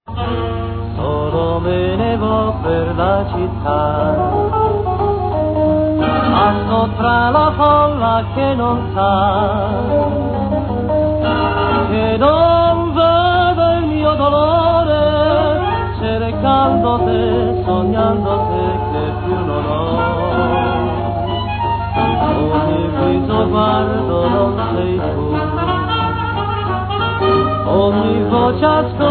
Solo me ne vo per la città, passo tra la folla che non sa, che non vede il mio dolore, cercando te, sognando te che più non ho. Ogni viso guardo non sei tu, ogni voce ascolto